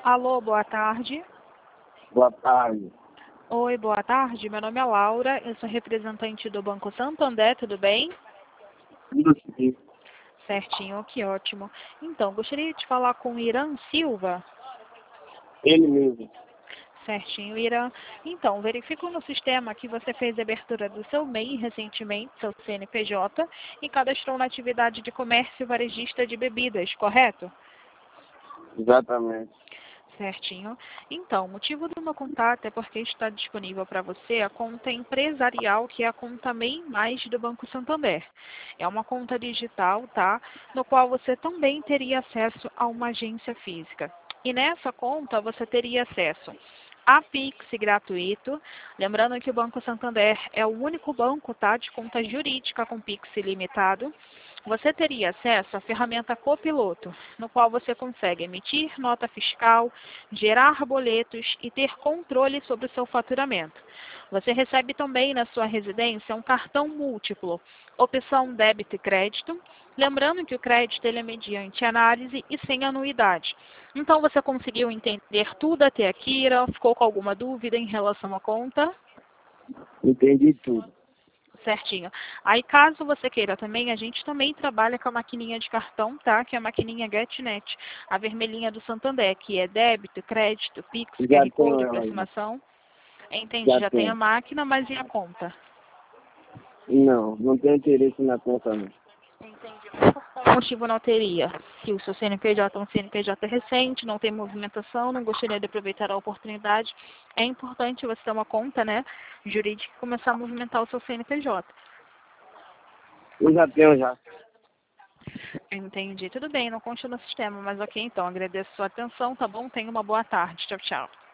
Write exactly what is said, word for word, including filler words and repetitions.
Alô, boa tarde. Boa tarde. Oi, boa tarde. Meu nome é Laura, eu sou representante do Banco Santander, tudo bem? Tudo sim. Certinho, que ótimo. Então, gostaria de falar com o Irã Silva. Ele mesmo. Certinho, Irã. Então, verifico no sistema que você fez a abertura do seu M E I recentemente, seu C N P J, e cadastrou na atividade de comércio varejista de bebidas, correto? Exatamente. Certinho. Então, o motivo do meu contato é porque está disponível para você a conta empresarial, que é a conta M E I Mais do Banco Santander. É uma conta digital, tá? No qual você também teria acesso a uma agência física. E nessa conta você teria acesso a Pix gratuito. Lembrando que o Banco Santander é o único banco, tá, de conta jurídica com Pix ilimitado. Você teria acesso à ferramenta Copiloto, no qual você consegue emitir nota fiscal, gerar boletos e ter controle sobre o seu faturamento. Você recebe também na sua residência um cartão múltiplo, opção débito e crédito. Lembrando que o crédito ele é mediante análise e sem anuidade. Então, você conseguiu entender tudo até aqui, Ira? Ficou com alguma dúvida em relação à conta? Entendi tudo. Certinho. Aí, caso você queira também, a gente também trabalha com a maquininha de cartão, tá? Que é a maquininha GetNet, a vermelhinha do Santander, que é débito, crédito, Pix, Já Q R tenho Code, ela aí. aproximação. Entendi, Já já tem a tenho. máquina, mas e a conta? Não, não tenho interesse na conta não. Entendi. Por qual motivo não teria? Se o seu C N P J é um C N P J recente, não tem movimentação, não gostaria de aproveitar a oportunidade, é importante você ter uma conta, né, jurídica e começar a movimentar o seu C N P J. Eu já tenho já. Entendi. Tudo bem, não consta no sistema, mas ok, então. Agradeço a sua atenção, tá bom? Tenha uma boa tarde. Tchau, tchau.